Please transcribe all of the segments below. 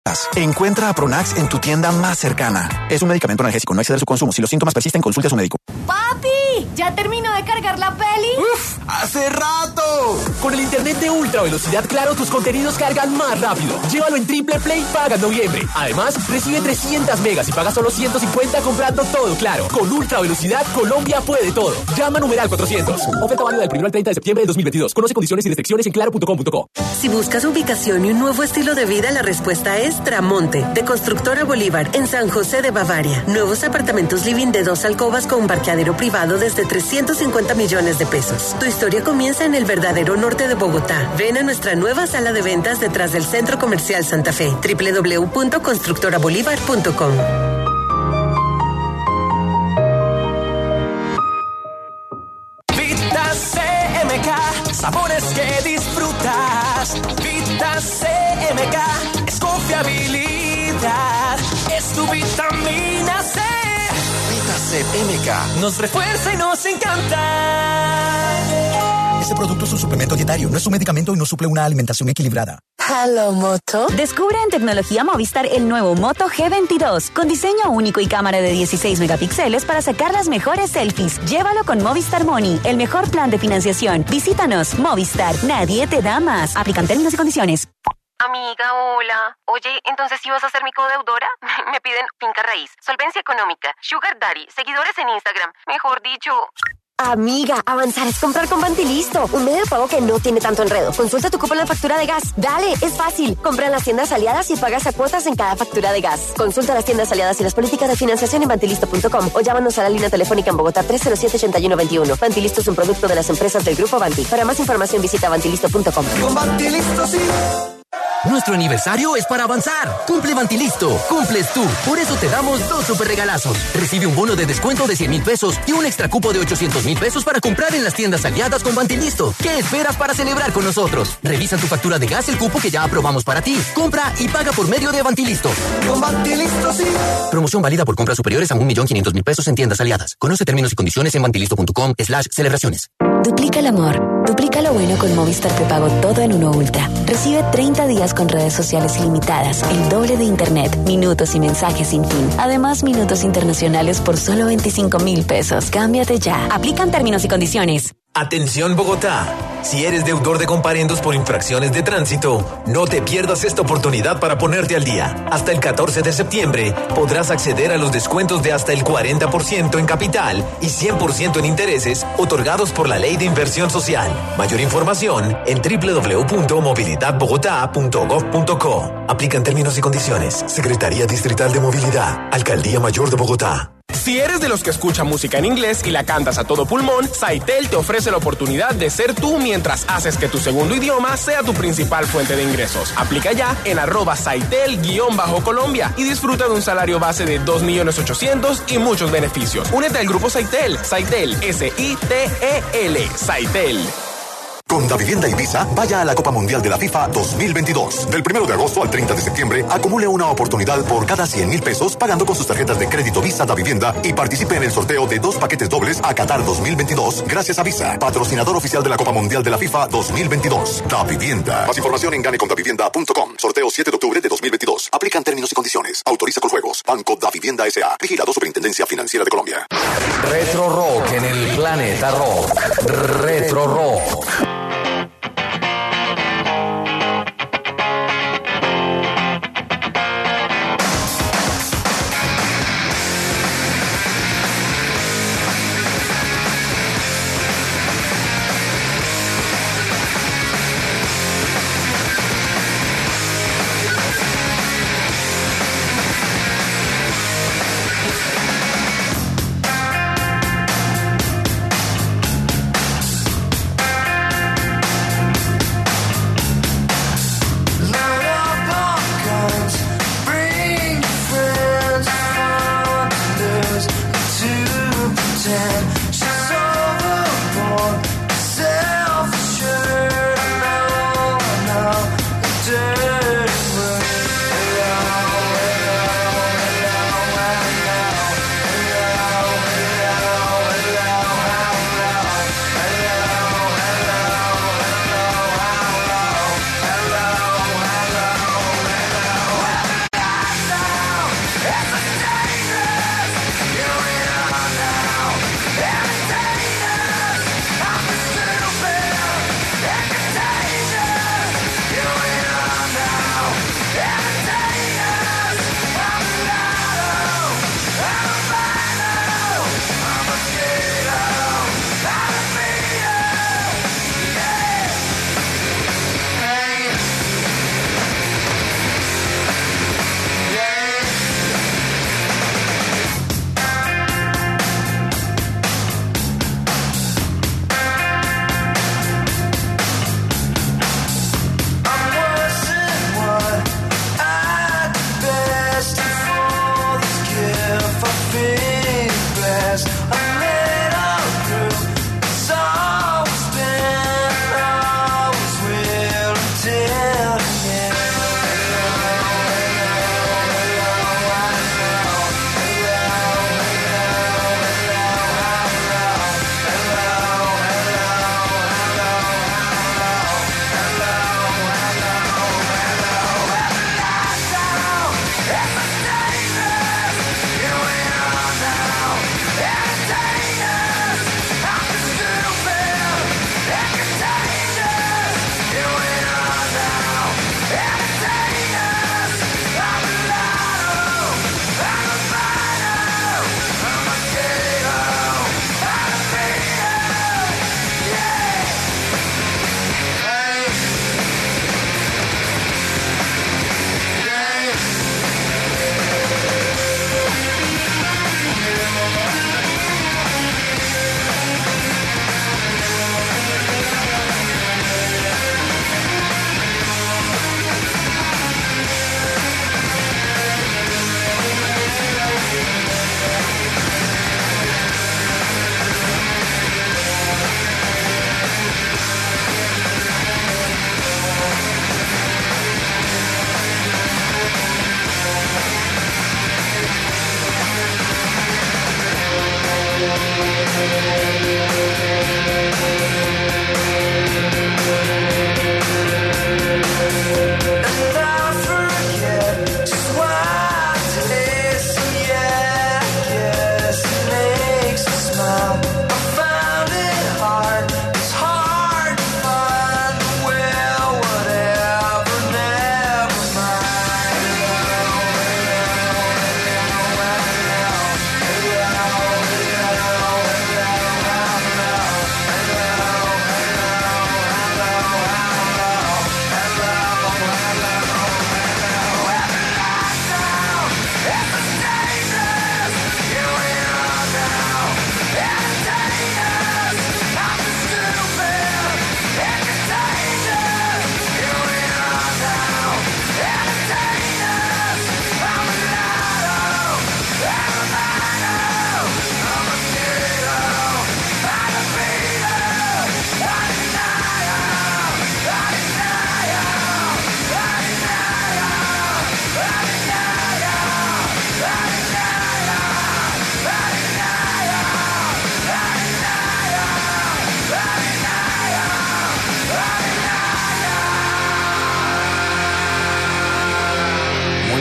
Encuentra a Pronax en tu tienda más cercana. Es un medicamento analgésico, no exceder su consumo. Si los síntomas persisten, consulte a su médico. ¡Papi! ¿Ya terminó de cargar la peli? ¡Uf! ¡Hace rato! Con el internet de ultra velocidad Claro, tus contenidos cargan más rápido. Llévalo en Triple Play, paga en noviembre. Además, recibe 300 megas y paga solo 150 comprando todo Claro. Con ultra velocidad, Colombia puede todo. Llama numeral 400. Oferta válida del 1 al 30 de septiembre de 2022. Conoce condiciones y restricciones en claro.com.co. Si buscas ubicación y un nuevo estilo de vida, la respuesta es Tramonte, de Constructora Bolívar, en San José de Bavaria. Nuevos apartamentos living de 2 alcobas con un parqueadero privado desde 350 millones de pesos. Tu historia comienza en el verdadero norte de Bogotá. Ven a nuestra nueva sala de ventas detrás del Centro Comercial Santa Fe. www.constructorabolívar.com. Vita CMK, sabores que disfrutas. Vita CMK es confiabilidad, es tu vitamina C. Vita CMK Nos refuerza y nos encanta. Este producto es un suplemento dietario, no es un medicamento y no suple una alimentación equilibrada. ¿Hello, Moto? Descubre en Tecnología Movistar el nuevo Moto G22 con diseño único y cámara de 16 megapíxeles para sacar las mejores selfies. Llévalo con Movistar Money, el mejor plan de financiación. Visítanos, Movistar, nadie te da más. Aplican términos y condiciones. Amiga, hola. Oye, ¿entonces sí vas a ser mi codeudora? Me piden finca raíz, solvencia económica, sugar daddy, seguidores en Instagram. Mejor dicho... Amiga, avanzar es comprar con Bantilisto, un medio de pago que no tiene tanto enredo. Consulta tu cupo en la factura de gas. Dale, es fácil. Compra en las tiendas aliadas y pagas a cuotas en cada factura de gas. Consulta las tiendas aliadas y las políticas de financiación en bantilisto.com o llámanos a la línea telefónica en Bogotá 307-8121. Bantilisto es un producto de las empresas del Grupo Banti. Para más información visita bantilisto.com. Con Bantilisto sí. Nuestro aniversario es para avanzar. Cumple Bantilisto, cumples tú. Por eso te damos 2 super regalazos. Recibe un bono de descuento de 100,000 pesos y un extra cupo de 800,000 pesos para comprar en las tiendas aliadas con Bantilisto. ¿Qué esperas para celebrar con nosotros? Revisa en tu factura de gas el cupo que ya aprobamos para ti. Compra y paga por medio de Bantilisto. Con Bantilisto sí. Promoción válida por compras superiores a 1.500.000 pesos en tiendas aliadas. Conoce términos y condiciones en bantilisto.com/celebraciones. Duplica el amor. Duplica lo bueno con Movistar Prepago todo en uno Ultra. Recibe 30 días con redes sociales ilimitadas, el doble de internet, minutos y mensajes sin fin. Además, minutos internacionales por solo 25,000 pesos. Cámbiate ya. Aplican términos y condiciones. Atención Bogotá, si eres deudor de comparendos por infracciones de tránsito, no te pierdas esta oportunidad para ponerte al día. Hasta el 14 de septiembre podrás acceder a los descuentos de hasta el 40% en capital y 100% en intereses otorgados por la Ley de Inversión Social. Mayor información en www.movilidadbogotá.gov.co. Aplican términos y condiciones. Secretaría Distrital de Movilidad, Alcaldía Mayor de Bogotá. Si eres de los que escucha música en inglés y la cantas a todo pulmón, Saitel te ofrece la oportunidad de ser tú mientras haces que tu segundo idioma sea tu principal fuente de ingresos. Aplica ya en @Saitel_Colombia y disfruta de un salario base de 2.800.000 y muchos beneficios. Únete al grupo Saitel. Saitel, SITEL. Saitel. Con Davivienda y Visa, vaya a la Copa Mundial de la FIFA 2022. Del 1 de agosto al 30 de septiembre, acumule una oportunidad por cada 100,000 pesos pagando con sus tarjetas de crédito Visa Davivienda y participe en el sorteo de 2 paquetes dobles a Qatar 2022 gracias a Visa, patrocinador oficial de la Copa Mundial de la FIFA 2022. Davivienda. Más información en ganecondavivienda.com. Sorteo 7 de octubre de 2022. Aplican términos y condiciones. Autoriza con juegos. Banco Davivienda S.A. Vigilado Superintendencia Financiera de Colombia. Retro Rock en el Planeta Rock. Retro Rock.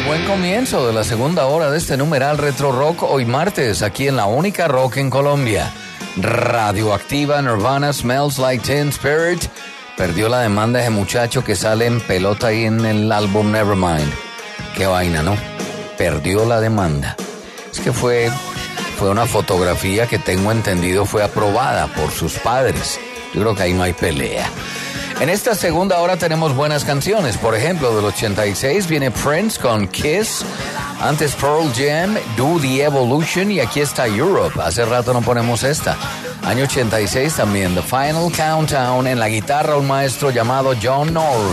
Buen comienzo de la segunda hora de este numeral Retro Rock, hoy martes, aquí en la única rock en Colombia. Radioactiva, Nirvana, Smells Like Teen Spirit. Perdió la demanda ese muchacho que sale en pelota ahí en el álbum Nevermind. Qué vaina, ¿no? Perdió la demanda. Es que fue una fotografía que tengo entendido fue aprobada por sus padres. Yo creo que ahí no hay pelea. En esta segunda hora tenemos buenas canciones. Por ejemplo, del 86 viene Prince con Kiss. Antes Pearl Jam, Do the Evolution. Y aquí está Europe. Hace rato no ponemos esta. Año 86 también, The Final Countdown. En la guitarra un maestro llamado John Norum.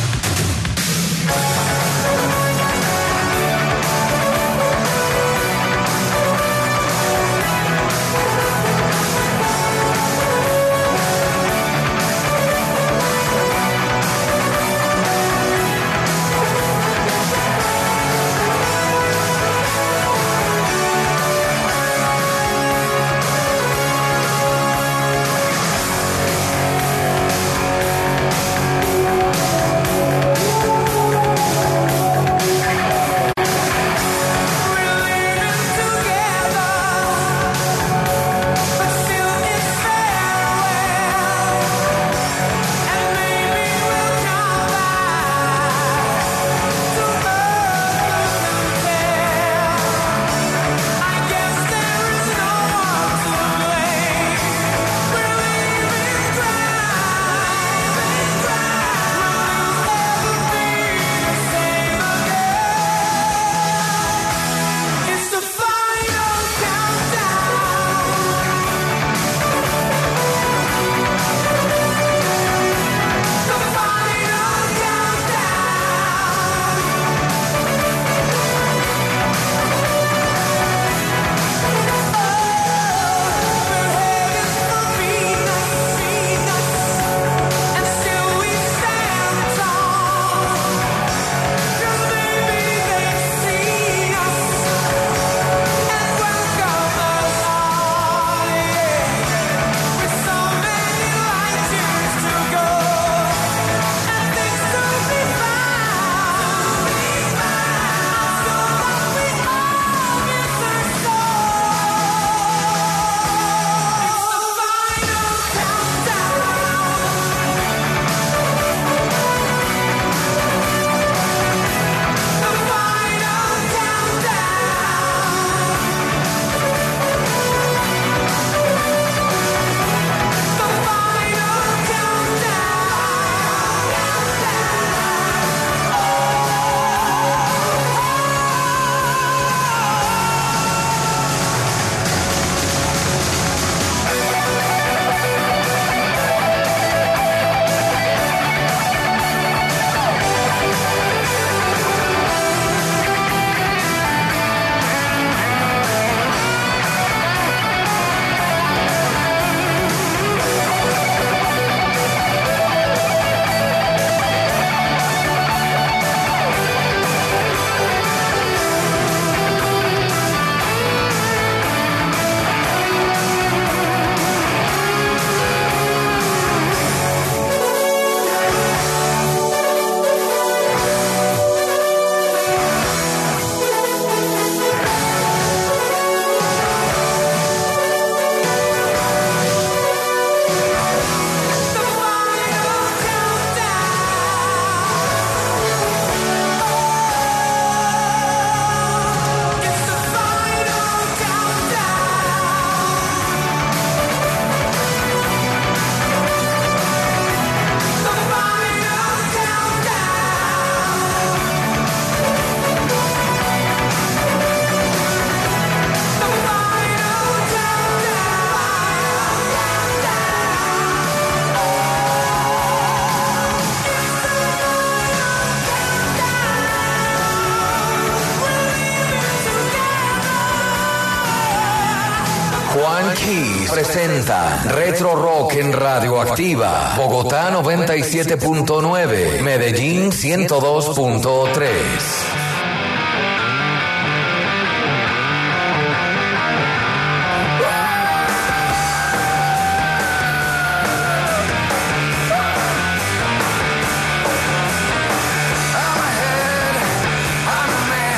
Keys presenta Retro Rock en Radioactiva. Bogotá 97.9, Medellín 102.3. I'm a man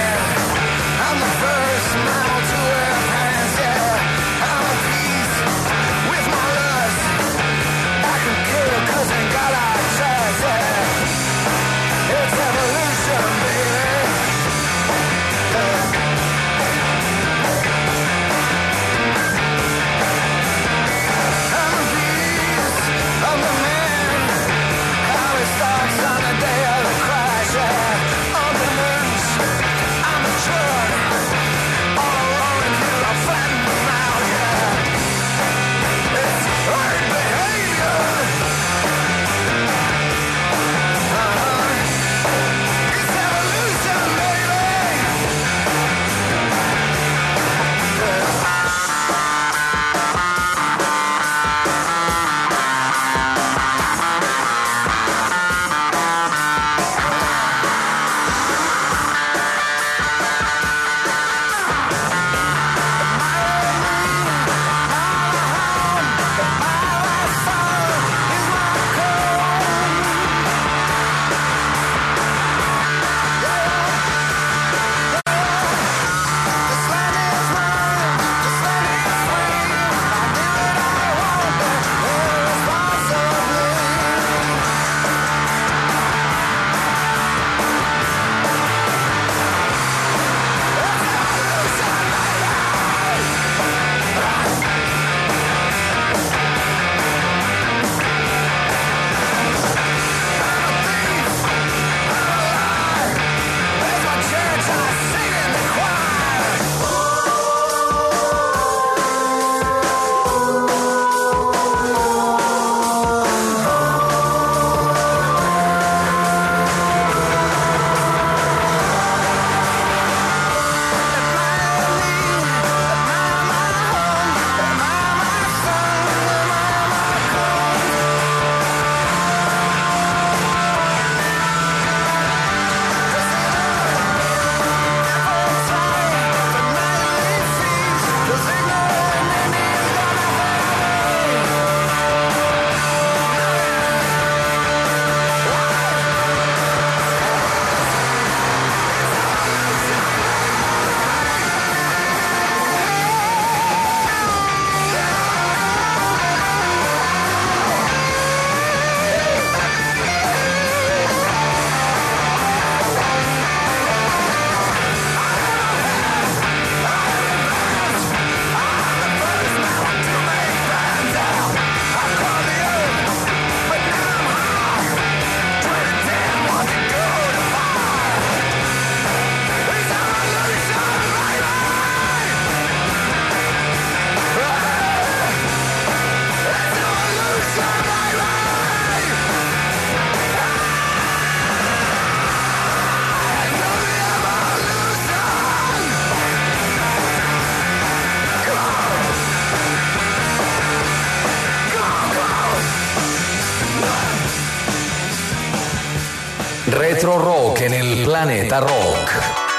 Retro Rock en el Planeta Rock.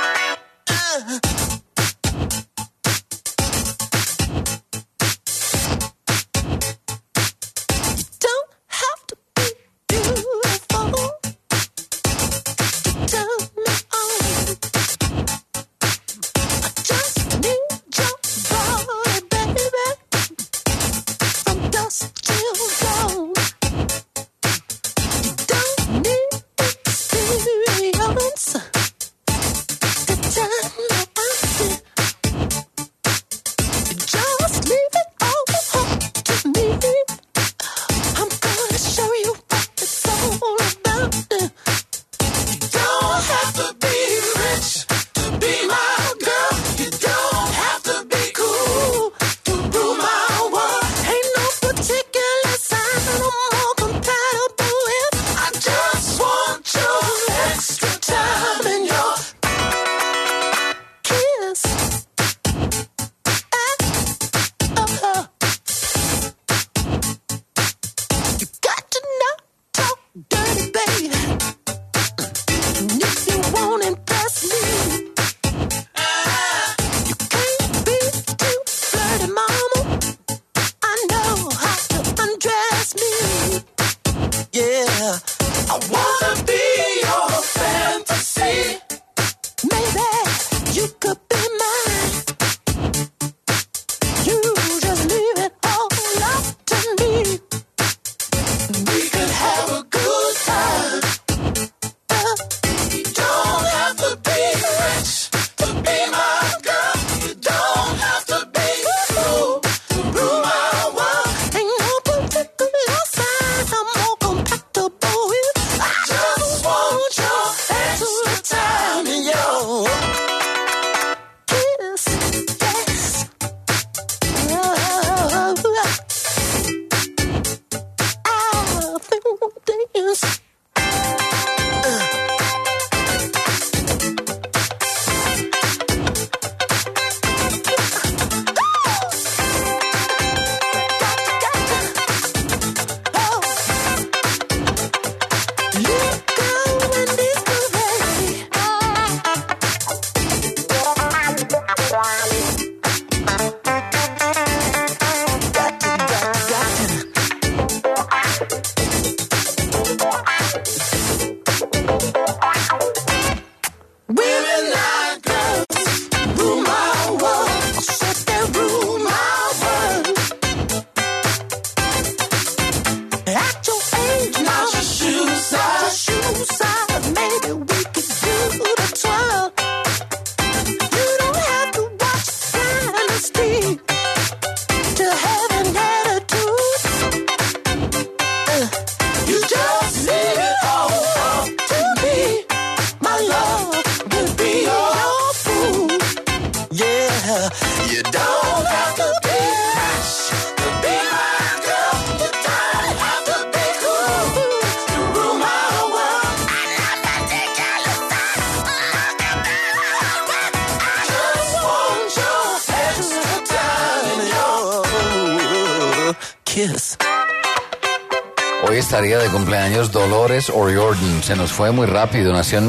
Hoy estaría de cumpleaños Dolores O'Riordan. Se nos fue muy rápido. Nació en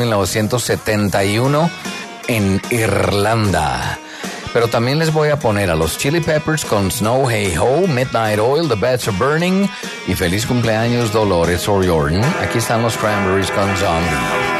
1971 en Irlanda. Pero también les voy a poner a los Chili Peppers con Snow Hey Ho, Midnight Oil, The Beds Are Burning y feliz cumpleaños Dolores O'Riordan. Aquí están los Cranberries con Zombie.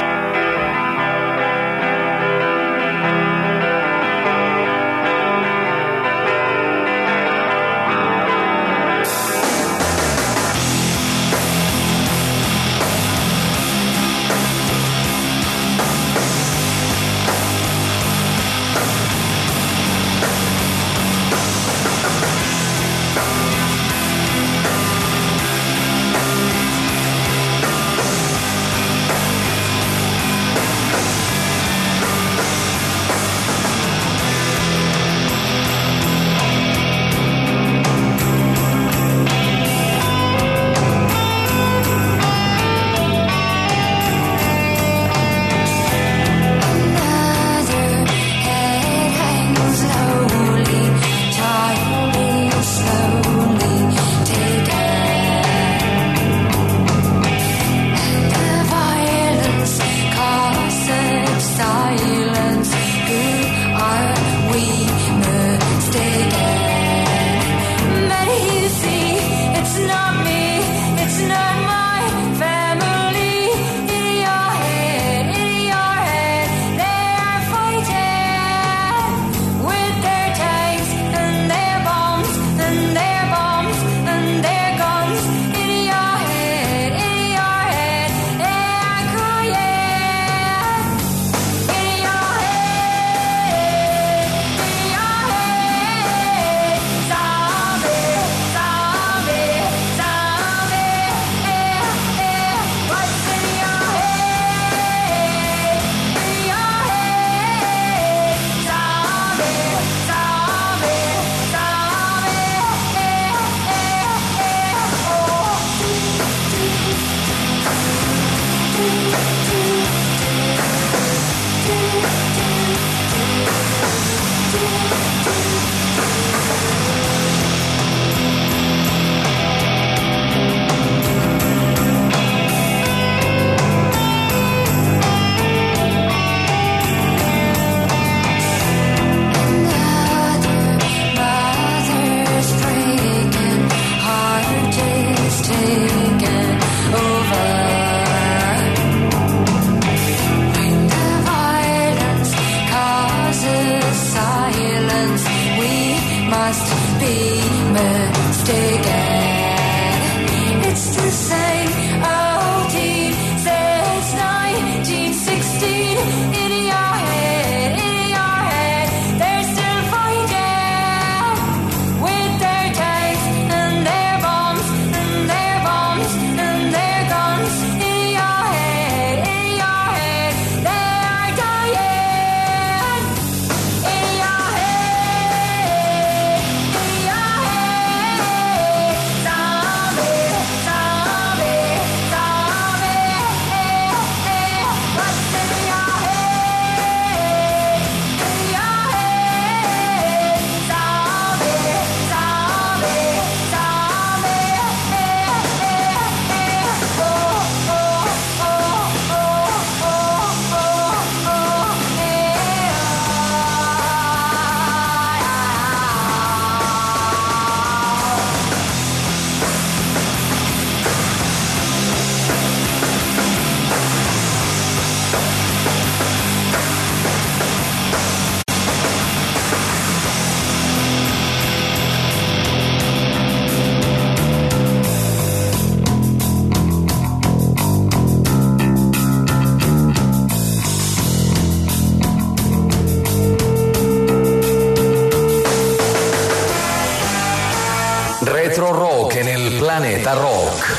Planeta Rock.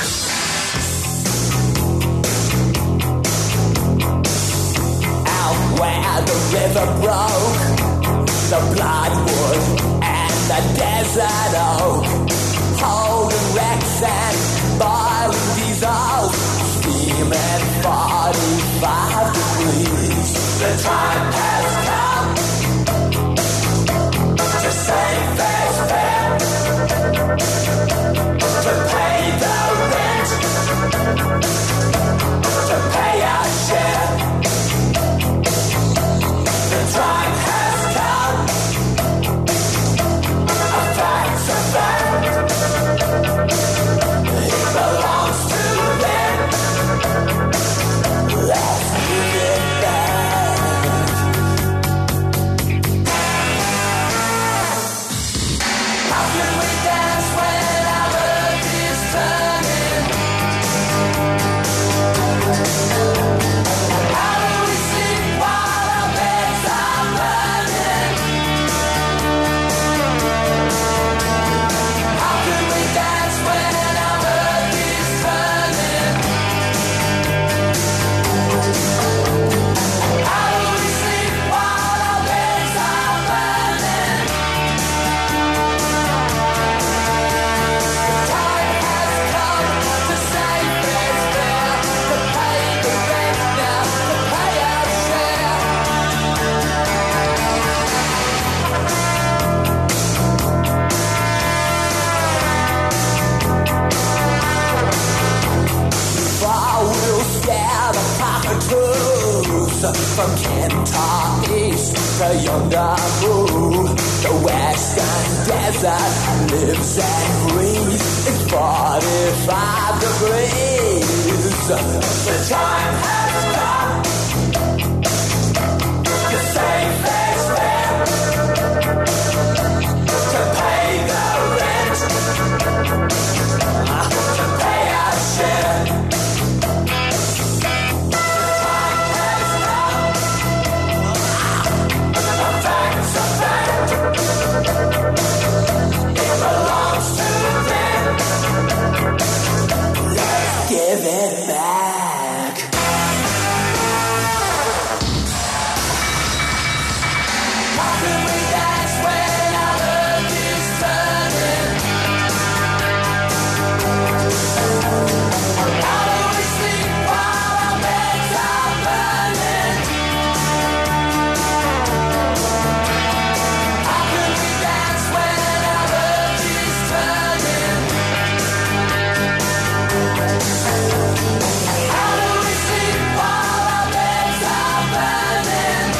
Where the river broke, the bloodwood and the desert oak, holding wrecks and boiling diesels, steaming 45 degrees. The time has come to save face fare, to pay the rent, to pay our share. The time has come, a fact's a fact, it belongs to them, let's give it back. How can we dance when our earth is turning? How do we sleep while our beds are burning? How can we dance when our earth is turning? How do we sleep while our beds are burning? The time has come to save this fair, to pay the rent now, to pay our share. Far we'll scare the cockatoos from Kentar East to Yondabu. The western desert lives and breathes in 45 degrees. The time has come to save face fare, to pay the rent, to pay our share. Give it back. How can we dance when our earth is turning? How do we sleep while our beds are burning? How can we dance when our earth is turning? How do we sleep while our beds are burning?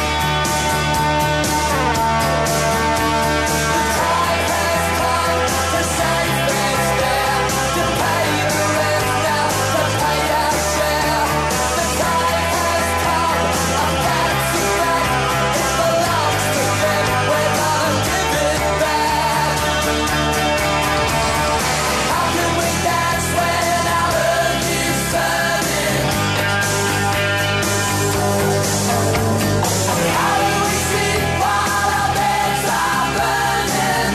The time has come to save face fare, to pay the rent now, to pay our share. The time has come, a fact's a fact, it belongs to them, we're gonna give it back. How can we dance when our earth is turning? How do we sleep while our beds are burning?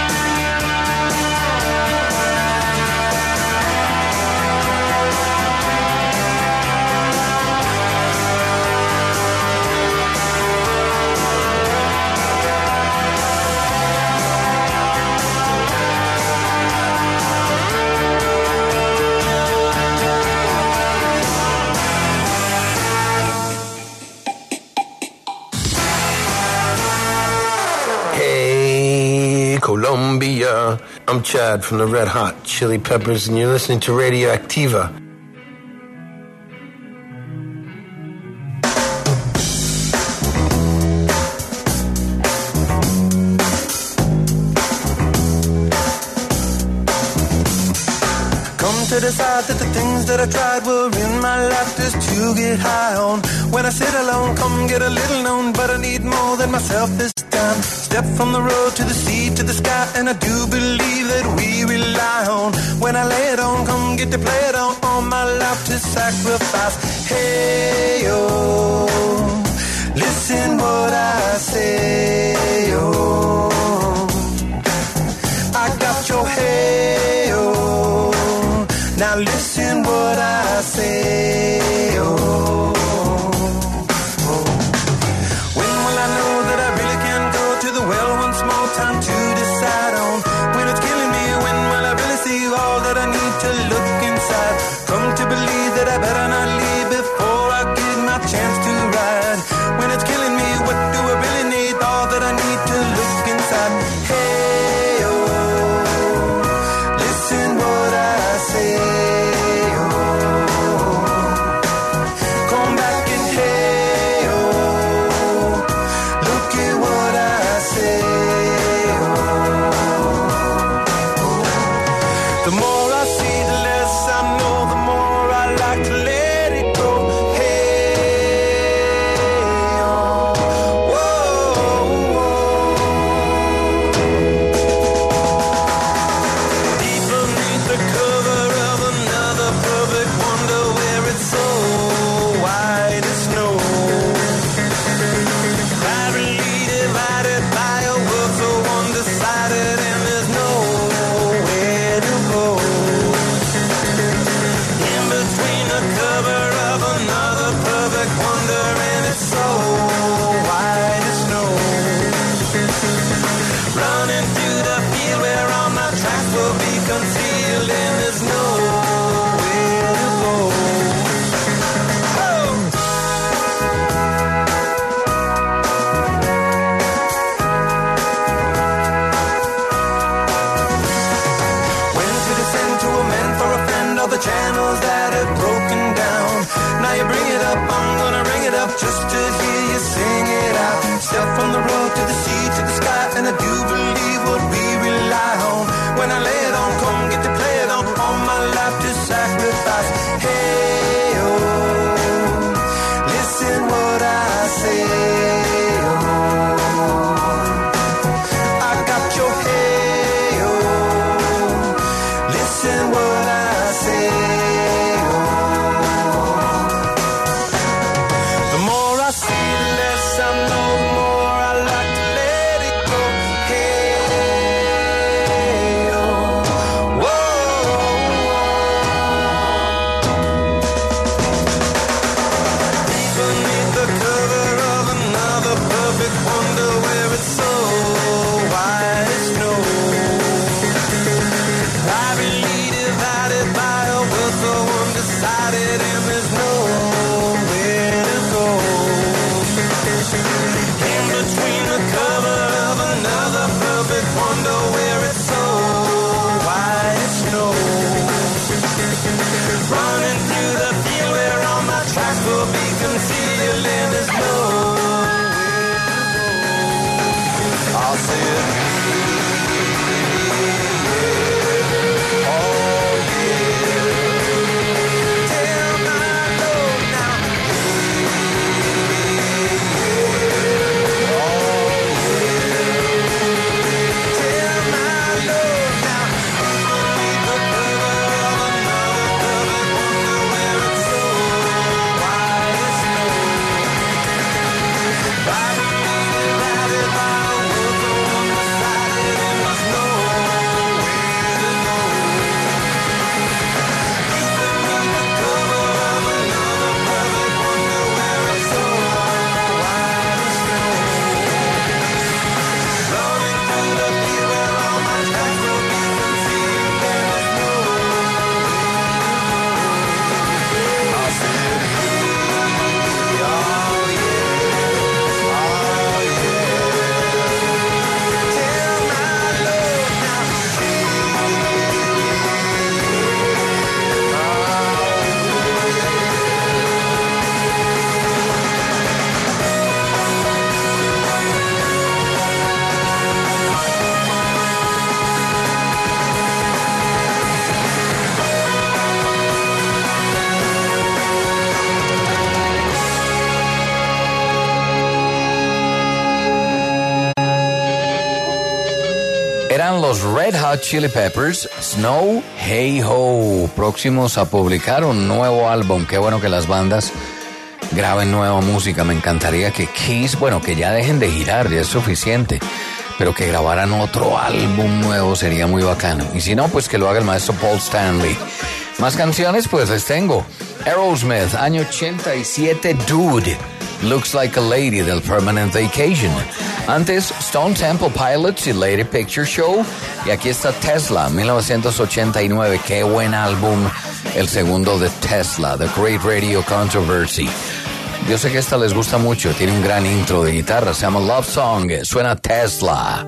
Hey, Colombia. I'm Chad from the Red Hot Chili Peppers, and you're listening to Radioactiva. Come to decide that the things that I tried were in my life just to get high on. When I sit alone, come get a little known, but I need more than myself this time. Step from the road to the sea to the sky, and I do believe that we rely on. When I lay it on, come get to play it on, all my life to sacrifice. Hey, yo, listen what I say, yo. I got your hey, yo. say? Oh, when will I know that I really can go to the well once more? Time to decide on when it's killing me. When will I really see all that I need to look inside? Come to believe that I better not leave before I get my chance to ride. When it's killing me, what do I really need? All that I need to look inside. Hey, oh, listen what I say. Oh, come back and hey, oh, look at what I say. Oh, the more I see, the less I know. The more I like to let it go. Channels that have broken down. Now you bring it up, I'm gonna ring it up just to hear you sing it out. Step from the road to the sea to the sky, and I do believe what we rely on. When I lay it on, come get to play it on. All my life to sacrifice. Hey, oh, listen what I say. Oh, I got your hey, oh, listen what I say. The more I see, the less I know. The more I like to let it go. Hey, oh, whoa. Deep beneath the cover of another perfect wonder, where it's so white as snow. Privately divided by a will so undecided, and there's nowhere to go. In between the cover of another perfect wonder, where it's so white as snow. Running through the field where all my tracks will be concealed, and there's nowhere to go. I'll say it. Eran los Red Hot Chili Peppers, Snow Hey Ho, próximos a publicar un nuevo álbum. Qué bueno que las bandas graben nueva música. Me encantaría que Kiss, bueno, que ya dejen de girar, ya es suficiente, pero que grabaran otro álbum nuevo sería muy bacano. Y si no, pues que lo haga el maestro Paul Stanley. Más canciones, pues les tengo. Aerosmith, año 87, Dude. Looks Like a Lady del Permanent Vacation. Antes, Stone Temple Pilots y Lady Picture Show. Y aquí está Tesla, 1989. Qué buen álbum. El segundo de Tesla, The Great Radio Controversy. Yo sé que esta les gusta mucho. Tiene un gran intro de guitarra. Se llama Love Song. Suena Tesla.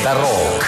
Planeta Rock.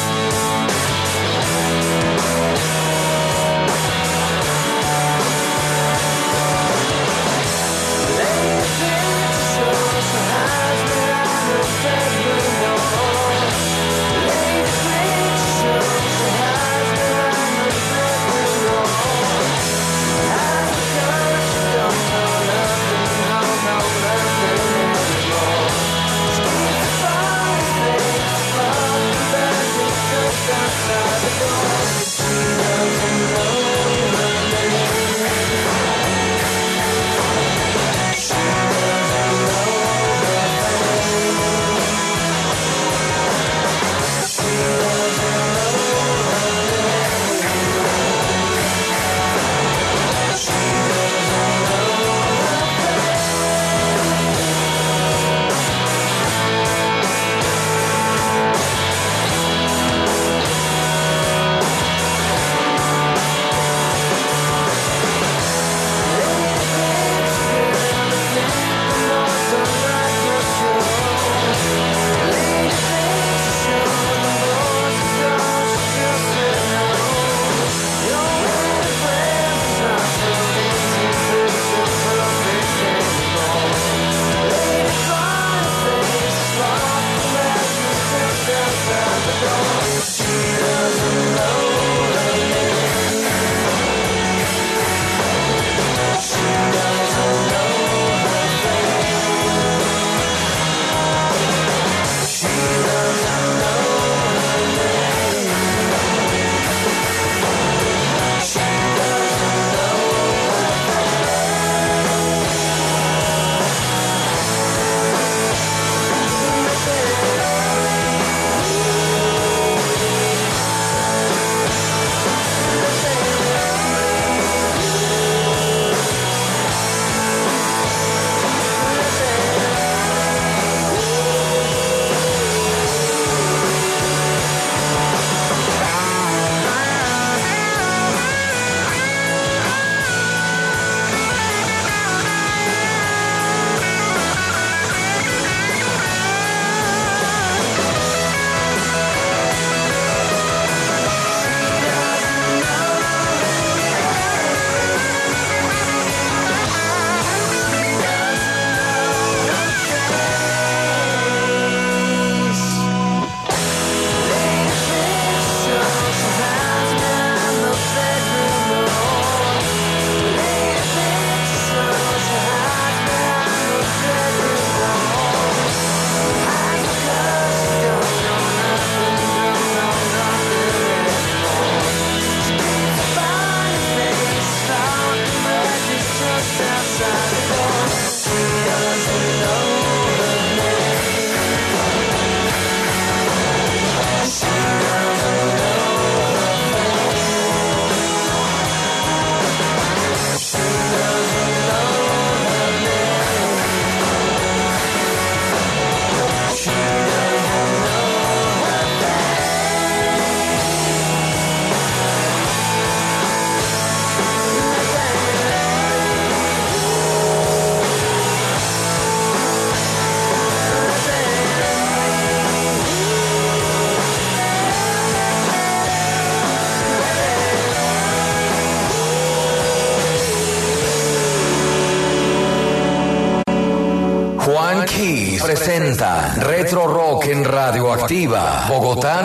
Juan Keys presenta Retro Rock en Radioactiva, Bogotá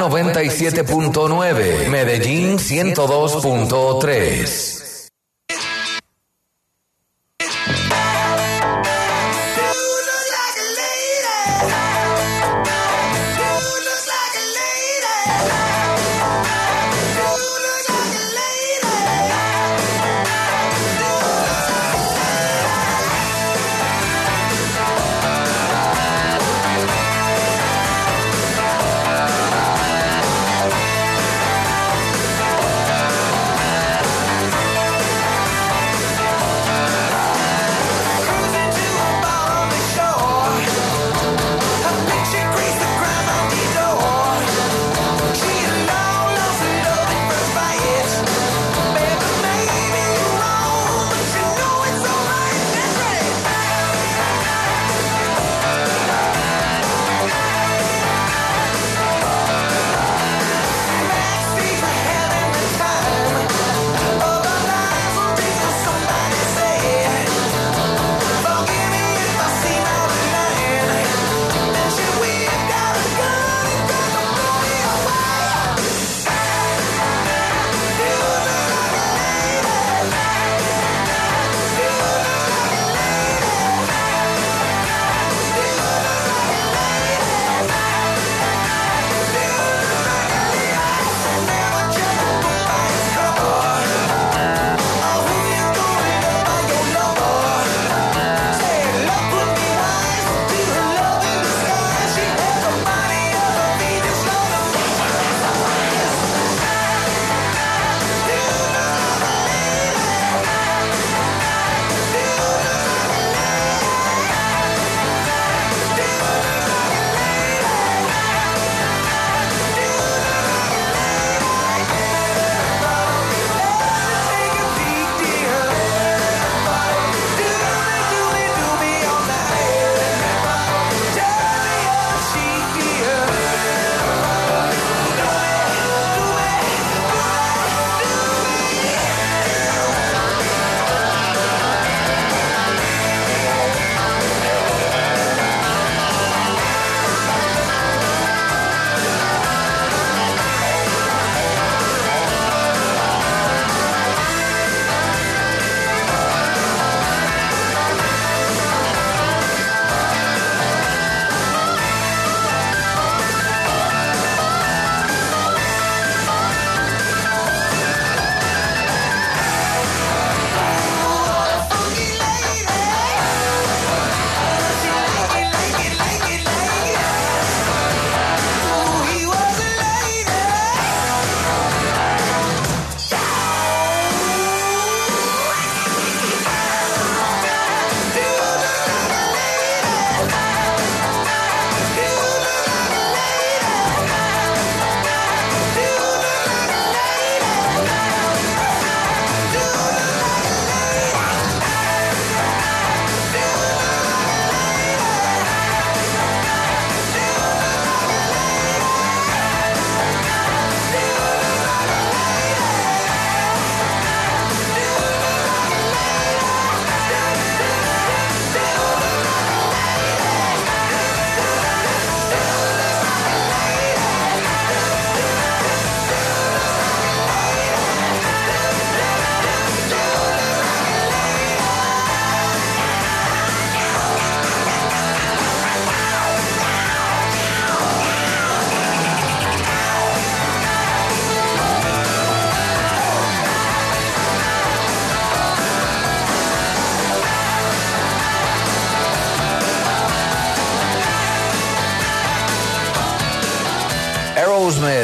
97.9, Medellín 102.3.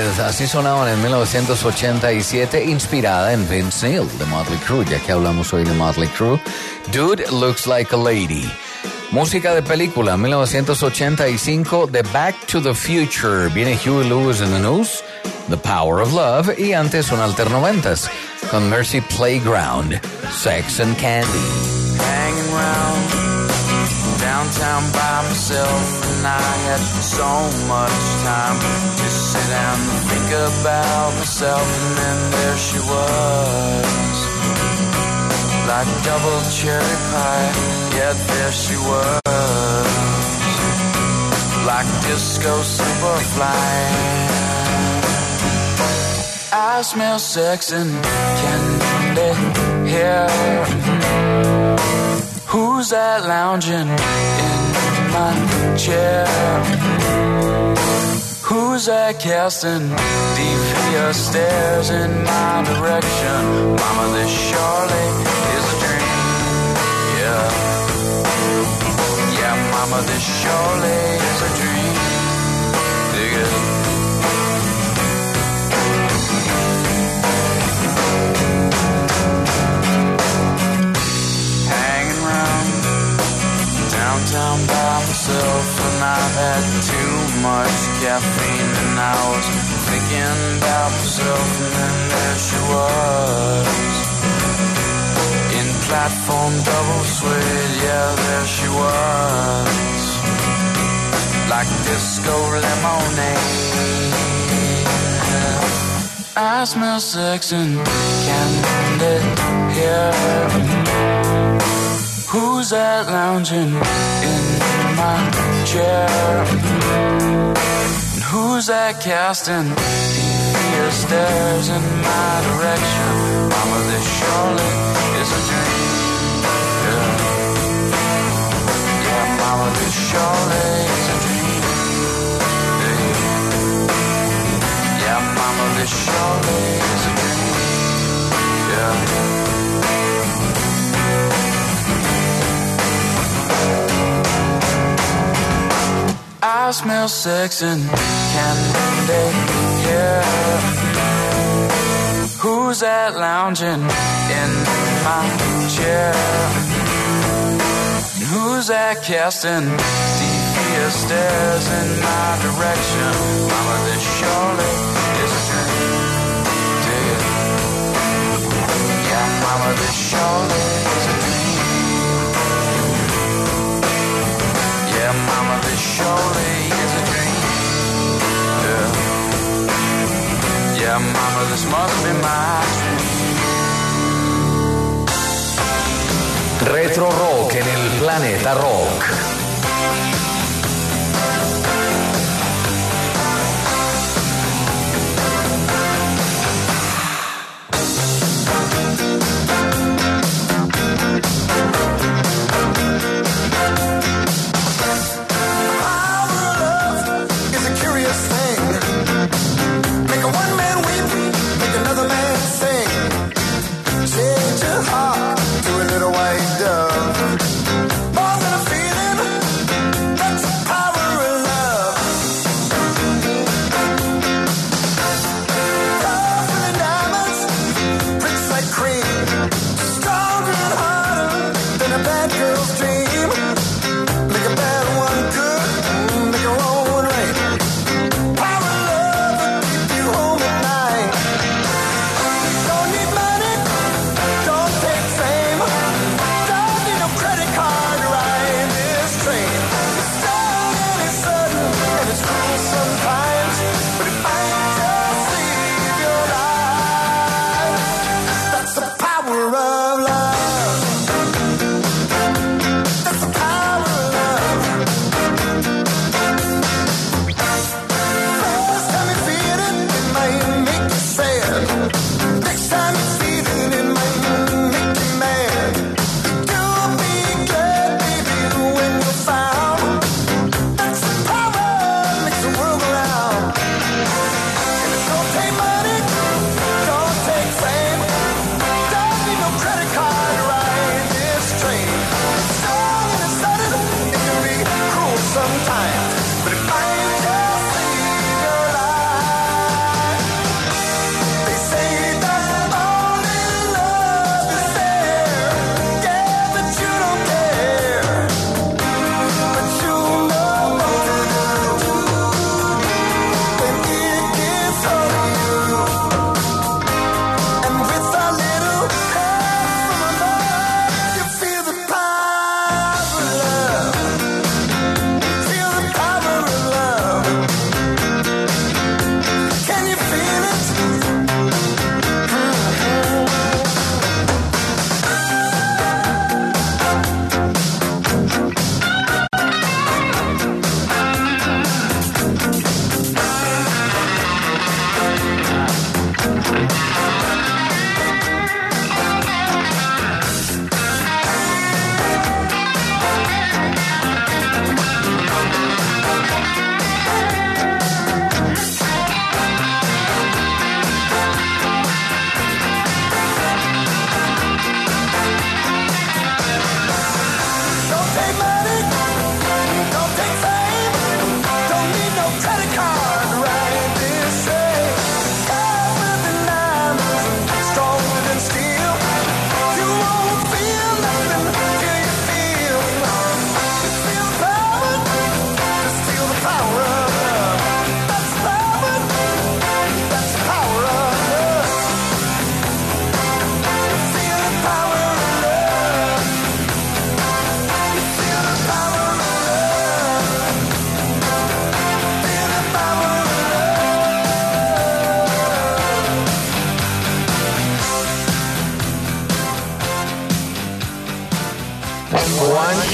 Dead, así sonaban en 1987, inspirada en Vince Neil de Motley Crue, ya que hablamos hoy de Motley Crue. Dude Looks Like a Lady. Música de película, 1985, The Back to the Future. Viene Huey Lewis in the News, The Power of Love, y antes un alter 90s, con Mercy Playground, Sex and Candy. Hanging round downtown by myself, and I had so much time to sit down and think about myself, and then there she was, like double cherry pie, yet there she was, like disco superfly. I smell sex and candy here. Who's that lounging in my chair? Who's that casting devious stares in my direction? Mama, this surely is a dream. Yeah, yeah, mama, this surely is a dream. Dig it. Downtown by myself, and I've had too much caffeine, and I was thinking about myself, and then there she was, in platform double suede, yeah, there she was, like disco lemonade. I smell sex and candy here. Who's that lounging in my chair? And who's that casting devious stares in my direction? Mama, this surely is a dream. Yeah, yeah, mama, this surely is a dream. Yeah, yeah, mama, this surely is a dream. Yeah. I smell sex and candy here. Who's that lounging in my chair? And who's that casting devious stares in my direction? Mama, this surely is a dream. Dig it. Yeah, mama, this surely is a dream. Yeah, mama, this surely is a dream. Yeah, yeah, mama, this must be my dream. Retro Rock en el Planeta Rock. To a little white dove, more than a feeling.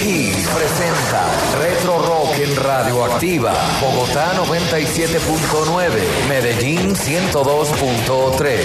Kiss presenta Retro Rock en Radioactiva. Bogotá 97.9, Medellín 102.3.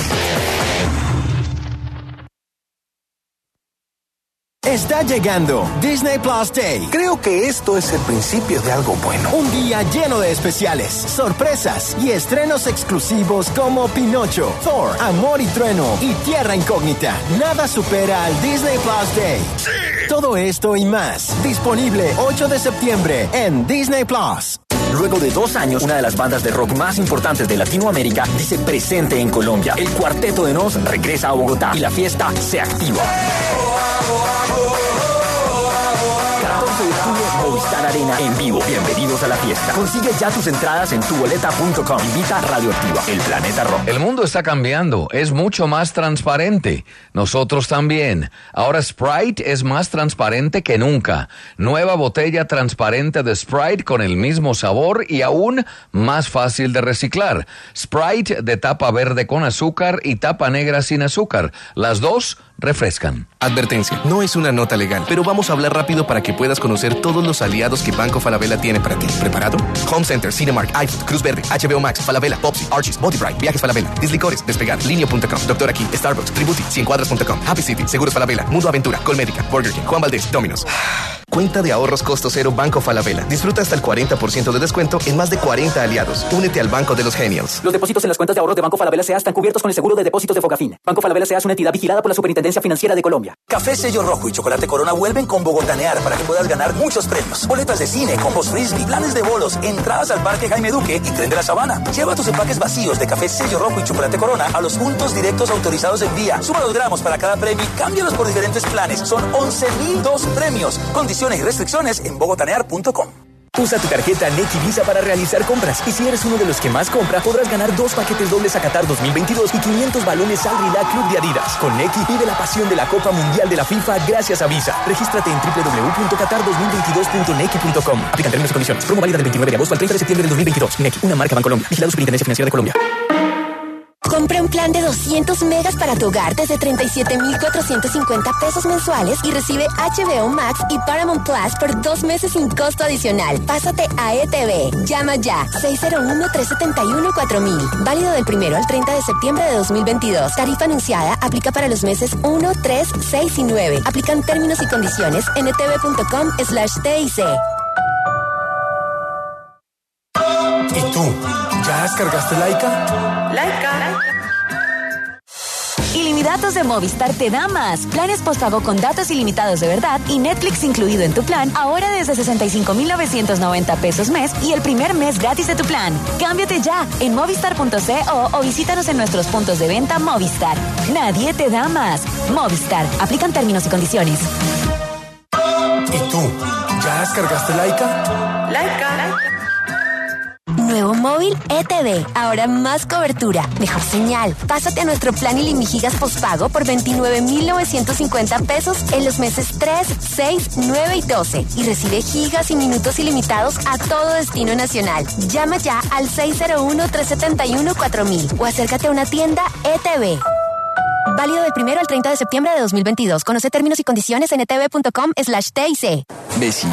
Está llegando Disney Plus Day. Creo que esto es el principio de algo bueno. Un día lleno de especiales, sorpresas y estrenos exclusivos como Pinocho, Thor, Amor y Trueno y Tierra Incógnita. Nada supera al Disney Plus Day. ¡Sí! Todo esto y más, disponible 8 de septiembre en Disney Plus. Luego de 2 años, una de las bandas de rock más importantes de Latinoamérica dice presente en Colombia. El Cuarteto de Nos regresa a Bogotá y la fiesta se activa. 14 de julio, Movistar Arena en vivo. Bienvenidos a la fiesta. Consigue ya tus entradas en tuboleta.com. Invita a Radioactiva, el planeta rock. El mundo está cambiando, es mucho más transparente. Nosotros también. Ahora Sprite es más transparente que nunca. Nueva botella transparente de Sprite con el mismo sabor y aún más fácil de reciclar. Sprite de tapa verde con azúcar y tapa negra sin azúcar. Las dos refrescan. Advertencia, no es una nota legal, pero vamos a hablar rápido para que puedas conocer todos los aliados que Banco Falabella tiene para ti. ¿Preparado? Home Center, Cinemark, iFood, Cruz Verde, HBO Max, Falabella, Popsi, Archie's, Body Bright, Viajes Falabella, Dislicores, Despegar, Linio.com, Doctor Aquí, Starbucks, Tributi, Ciencuadras.com, Happy City, Seguros Falabella, Mundo Aventura, Colmédica, Burger King, Juan Valdez, Domino's. Cuenta de ahorros costo cero Banco Falabella. Disfruta hasta el 40% de descuento en más de 40 aliados. Únete al Banco de los Genials. Los depósitos en las cuentas de ahorros de Banco Falabella S.A. están cubiertos con el seguro de depósitos de Focafin. Banco Falabella S.A. es una entidad vigilada por la Superintendencia Financiera de Colombia. Café Sello Rojo y Chocolate Corona vuelven con Bogotanear para que puedas ganar muchos premios. Boletas de cine, combos frisbee, planes de bolos, entradas al Parque Jaime Duque y Tren de la Sabana. Lleva tus empaques vacíos de Café Sello Rojo y Chocolate Corona a los puntos directos autorizados en vía. Suma los gramos para cada premio y cámbialos por diferentes planes. Son 11,002 premios. Condiciones y restricciones en bogotanear.com. Usa tu tarjeta Nequi Visa para realizar compras. Y si eres uno de los que más compra, podrás ganar 2 paquetes dobles a Qatar 2022 y 500 balones al Relax Club de Adidas. Con Nequi, vive la pasión de la Copa Mundial de la FIFA gracias a Visa. Regístrate en www.qatar2022.nequi.com. Aplican términos y condiciones. Promo válida del 29 de agosto al 30 de septiembre del 2022. Nequi, una marca Bancolombia. Vigilado Superintendencia Financiera de Colombia. Compra un plan de 200 megas para tu hogar desde 37,450 pesos mensuales y recibe HBO Max y Paramount Plus por 2 meses sin costo adicional. Pásate a ETV. Llama ya. 601-371-4000. Válido del 1 al 30 de septiembre de 2022. Tarifa anunciada. Aplica para los meses 1, 3, 6 y 9. Aplican términos y condiciones en etv.com/TIC. ¿Y tú? ¿Ya descargaste Laika? Ilimitados de Movistar te da más. Planes postpago con datos ilimitados de verdad y Netflix incluido en tu plan, ahora desde 65,990 pesos mes y el primer mes gratis de tu plan. Cámbiate ya en movistar.co o visítanos en nuestros puntos de venta Movistar. Nadie te da más. Movistar. Aplican términos y condiciones. ¿Y tú? ¿Ya descargaste Laika? Nuevo móvil ETV. Ahora más cobertura, mejor señal. Pásate a nuestro plan Ilimigigas postpago por 29,950 pesos en los meses 3, 6, 9 y 12. Y recibe gigas y minutos ilimitados a todo destino nacional. Llama ya al 601-371-4000 o acércate a una tienda ETV. Válido del 1 al 30 de septiembre de 2022. Conoce términos y condiciones en etv.com/TIC. Vecino.